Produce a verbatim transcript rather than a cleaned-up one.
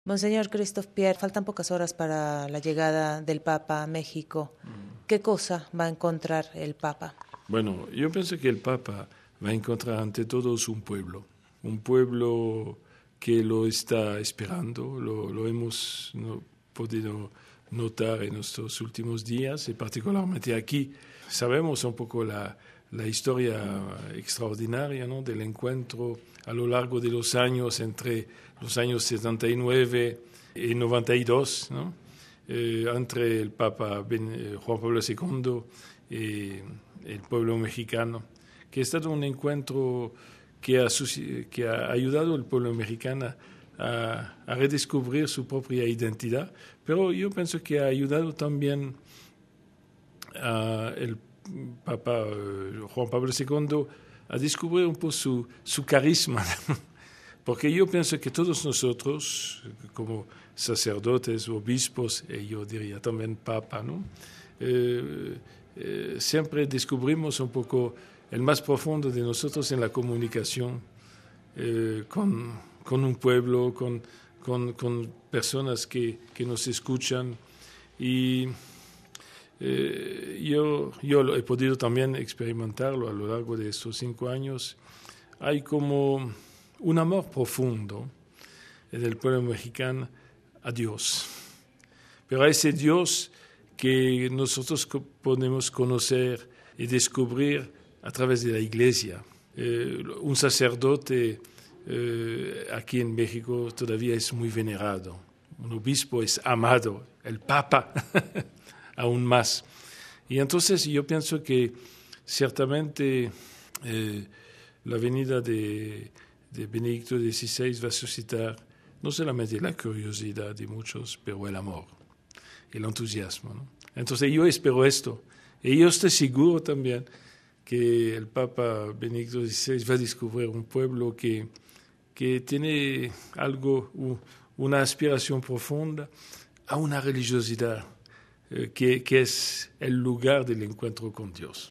Monseñor Christophe Pierre, faltan pocas horas para la llegada del Papa a México. ¿Qué cosa va a encontrar el Papa? Bueno, yo pienso que el Papa va a encontrar ante todos un pueblo, un pueblo que lo está esperando, lo, lo hemos no, podido notar en estos últimos días y particularmente aquí. Sabemos un poco la, la historia extraordinaria, ¿no?, del encuentro a lo largo de los años entre los años setenta y nueve y noventa y dos, ¿no?, eh, entre el Papa ben, eh, Juan Pablo segundo y el pueblo mexicano, que ha estado un encuentro que ha, que ha ayudado al pueblo mexicano a, a redescubrir su propia identidad, pero yo pienso que ha ayudado también al Papa uh, Juan Pablo segundo a descubrir un poco su, su carisma, porque yo pienso que todos nosotros, como sacerdotes, obispos, y yo diría también Papa, ¿no?, eh, eh, siempre descubrimos un poco el más profundo de nosotros en la comunicación eh, con, con un pueblo, con, con, con personas que, que nos escuchan. Y eh, yo, yo lo he podido también experimentarlo a lo largo de estos cinco años. Hay como un amor profundo del pueblo mexicano a Dios, pero a ese Dios que nosotros podemos conocer y descubrir a través de la Iglesia. Eh, un sacerdote eh, aquí en México todavía es muy venerado, un obispo es amado, el Papa aún más. Y entonces yo pienso que ciertamente eh, la venida de, de Benedicto dieciséis va a suscitar no solamente la curiosidad de muchos, pero el amor, el entusiasmo, ¿no? Entonces yo espero esto. Y yo estoy seguro también que el Papa Benedicto dieciséis va a descubrir un pueblo que, que tiene algo, una aspiración profunda a una religiosidad eh, que, que es el lugar del encuentro con Dios.